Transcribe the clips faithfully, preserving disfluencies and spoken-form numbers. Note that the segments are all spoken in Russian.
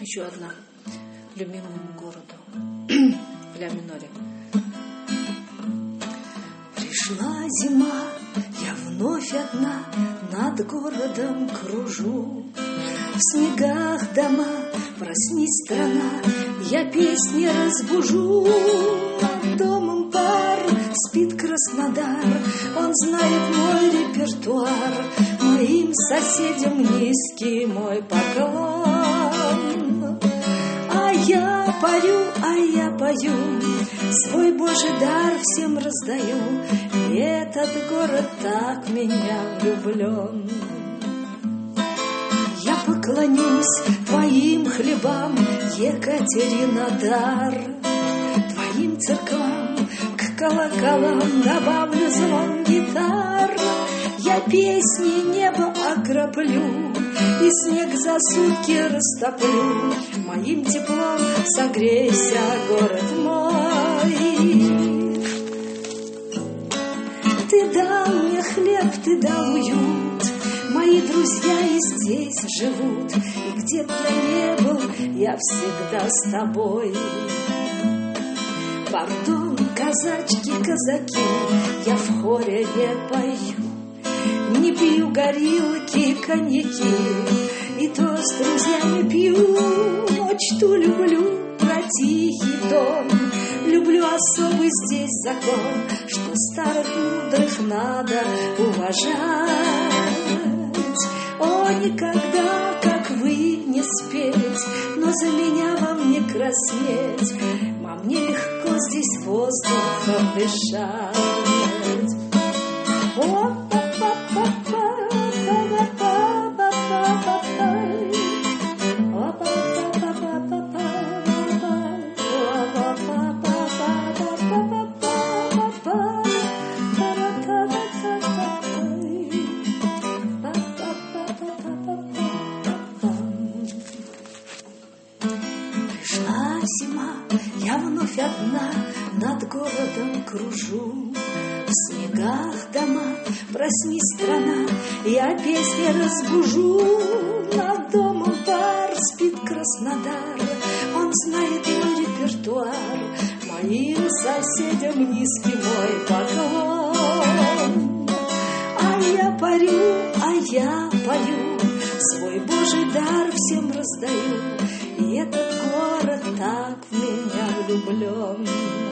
Еще одна любимому городу в ля миноре. Пришла зима, я вновь одна над городом кружу. В снегах дома, проснись, страна, я песни разбужу. Над домом пар, спит Краснодар, он знает мой репертуар. Моим соседям низкий мой поклон. А я пою, а я пою, свой Божий дар всем раздаю. И этот город так в меня влюблен. Я поклонюсь твоим хлебам, Екатеринодар, твоим церквам, к колоколам добавлю звон гитар. Я песни неба окроплю и снег за сутки растоплю. Моим теплом согрейся, город мой. Ты дал мне хлеб, ты дал уют, мои друзья и здесь живут. И где б я не был, я всегда с тобой. Пардон, казачки, казаки, я в хоре не пою, не пью горилки, коньяки, и то с друзьями пью. Но чту, люблю про тихий дом, люблю особый здесь закон, что старых мудрых надо уважать. О, никогда, как вы, не спеть, но за меня вам не краснеть, а мне легко здесь воздухом дышать. О, зима, я вновь одна над городом кружу. В снегах дома, проснись, страна, я песни разбужу. Над домом пар, спит Краснодар, он знает мой репертуар. Моим соседям низкий мой поклон. А я парю, а я пою, свой Божий дар всем раздаю. И этот город так в меня влюблен.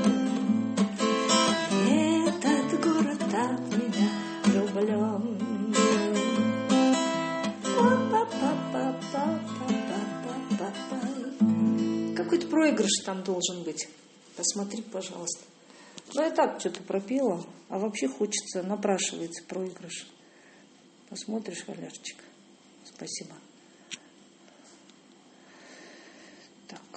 И этот город так в меня влюблен. Какой-то проигрыш там должен быть. Посмотри, пожалуйста. Ну, я так что-то пропела, а вообще хочется, напрашивается проигрыш. Посмотришь, Валерчик? Спасибо.